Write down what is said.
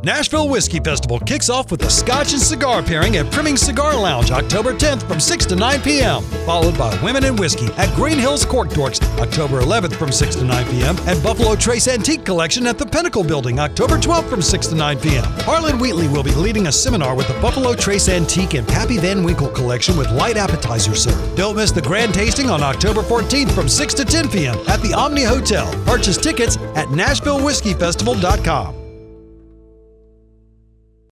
Nashville Whiskey Festival kicks off with a Scotch and cigar pairing at Priming Cigar Lounge October 10th from 6 to 9 p.m., followed by Women in Whiskey at Green Hills Cork Dorks October 11th from 6 to 9 p.m., and Buffalo Trace Antique Collection at the Pinnacle Building October 12th from 6 to 9 p.m. Harlan Wheatley will be leading a seminar with the Buffalo Trace Antique and Pappy Van Winkle Collection with light appetizers served. Don't miss the grand tasting on October 14th from 6 to 10 p.m. at the Omni Hotel. Purchase tickets at NashvilleWhiskeyFestival.com.